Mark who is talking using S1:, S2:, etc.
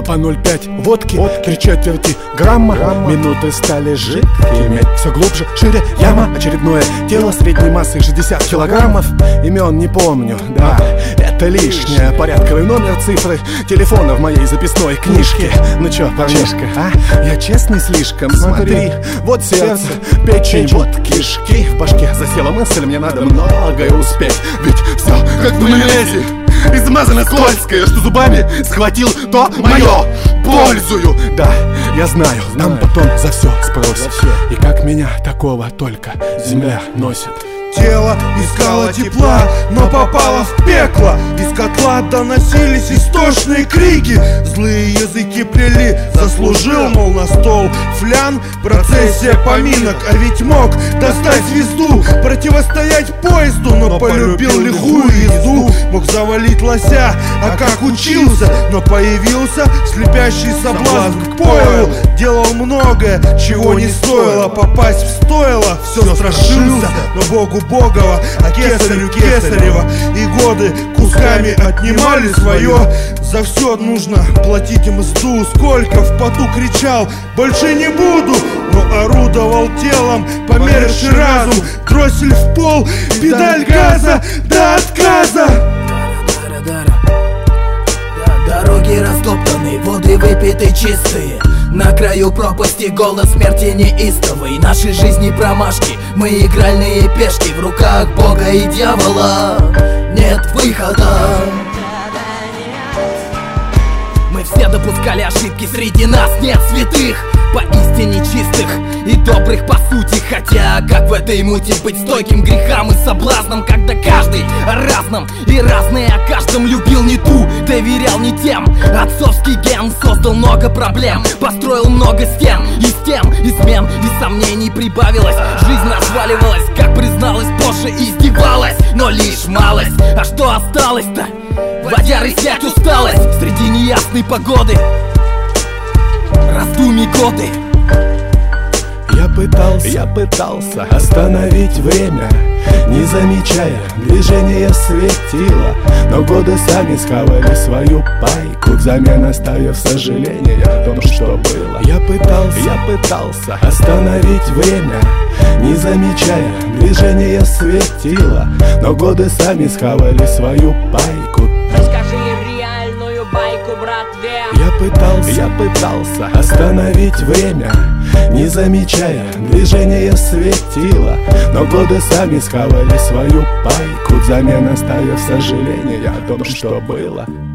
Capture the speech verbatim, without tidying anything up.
S1: по ноль пять водки, водки. Три четверти грамма, грамма. Минуты стали жидкими. Все глубже, шире яма. Очередное тело средней массой шестьдесят килограммов. Имен не помню, да, это лишнее. Порядковый номер, цифры телефона в моей записной книжке. Ну чё, парнишка, а? Я честный слишком. Смотри, вот сердце, печень, вот кишки. В башке засела мысль, мне надо многое успеть. Ведь все как в майонезе, измазано скользкое, что зубами схватил, то мое пользую. Да, я знаю, нам потом за все спросят. И как меня такого только земля носит.
S2: Тело искало тепла, но попало в пекло. Из котла доносились истошные крики. Злые языки плели, заслужил, мол, на стол флян. Процессия поминок, а ведь мог достать звезду, противостоять поезду, но полюбил лихую езду. Мог завалить лося, а как учился, но появился слепящий соблазн к пойлу. Делал многое, чего не стоило, попасть в стойло все страшился, но Богу Богова, а кесарю Кесарева. И годы кусками отнимали свое. За все нужно платить мзду. Сколько в поту кричал, больше не буду, но орудовал телом, померший разум. Дроссель в пол, педаль газа до отказа.
S3: Дороги растоптаны, воды выпиты чистые. На краю пропасти голос смерти неистовый. Наши жизни промашки, мы игральные пешки. В руках Бога и дьявола нет выхода. Мы все допускали ошибки, среди нас нет святых, поистине чистых и добрых по сути. Хотя как в этой муте быть стойким грехам и соблазнам, когда каждый о разном и разное о каждом любил не ту, доверял не тем. Отцовский ген создал много проблем, построил много стен, и стен, измен и сомнений прибавилось. Жизнь разваливалась, как призналась позже, издевалась, но лишь малость. А что осталось-то? Водяры снять усталость среди неясной погоды, раздумий годы.
S1: Я пытался, я пытался остановить время, не замечая движения светила, но годы сами схавали свою пайку, взамен оставив сожаление о том, что было. Я пытался, я пытался остановить время, не замечая движения светила, но годы сами схавали свою пайку.
S4: Расскажи реальную байку, братве.
S1: Я пытался, я пытался остановить время, не замечая движения светила, но годы сами схавали свою пайку, взамен оставив сожаление о том, что было.